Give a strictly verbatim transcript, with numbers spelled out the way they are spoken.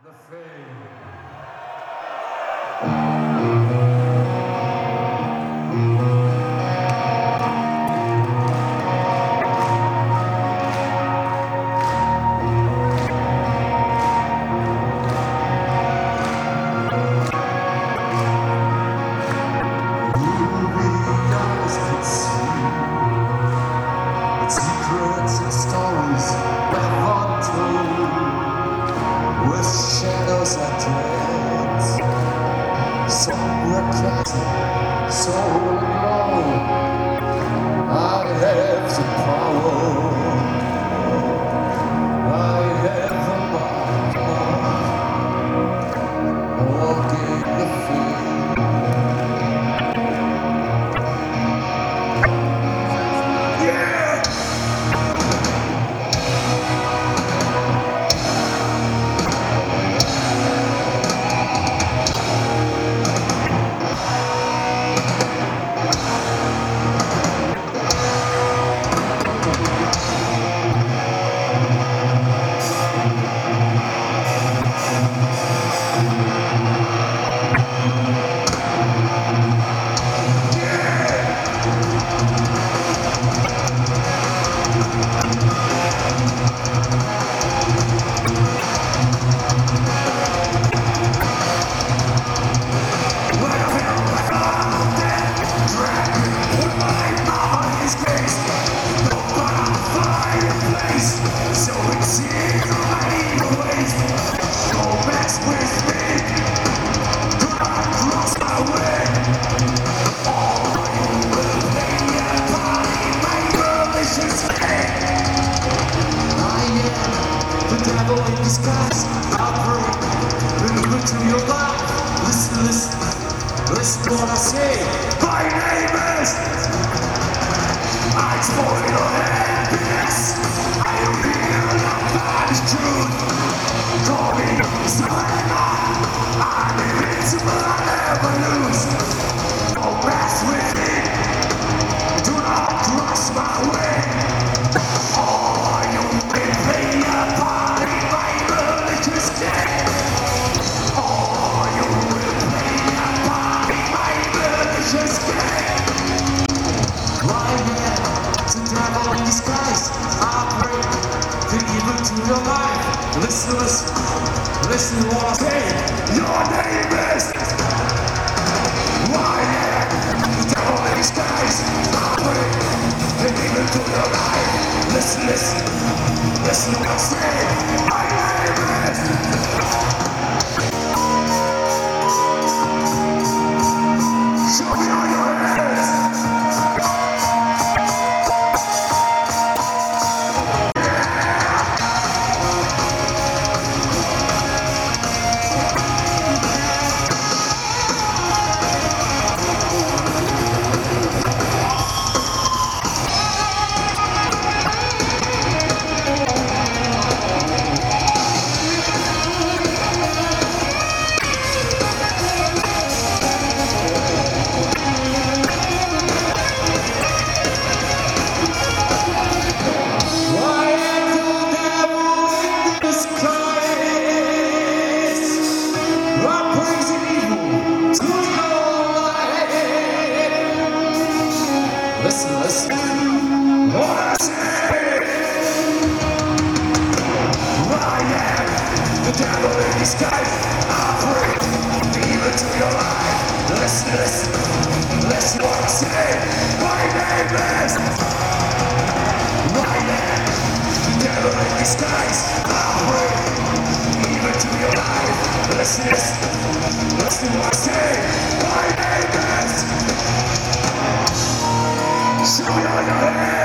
The Fame. Secrets and stories never told, with shadows and dreads, so reckless, so low. I have the power, I have the power, walking the field. So it seems right away. Go back with me. Do not cross my way. All you will pay upon my malicious hand. I am the devil in disguise. I'll bring deliver to your life. Listen, listen, listen to what I say. My name is. I spoil your happiness. I am real, that is truth. Call me Selena. I'm invincible, I never lose. Don't mess with me. Do not cross my way. Oh, you may play a part in my religious game. Oh, you will play a part in my religious game. Right here, the devil in disguise. I pray the evil to your life. Listen, listen, listen to what I say. Your name is. Why yeah, the devil in disguise. I pray the evil to your life. Listen, listen, listen to what I say. My name is. Show me all your hands. Listen, listen. What I say. I am the devil in disguise. I pray the evil to your life. Listen, listen, listen what I say. My name is. I am the devil in disguise. I pray the evil to your life. Listen, listen, listen what I say. My name is. Show me all your hands.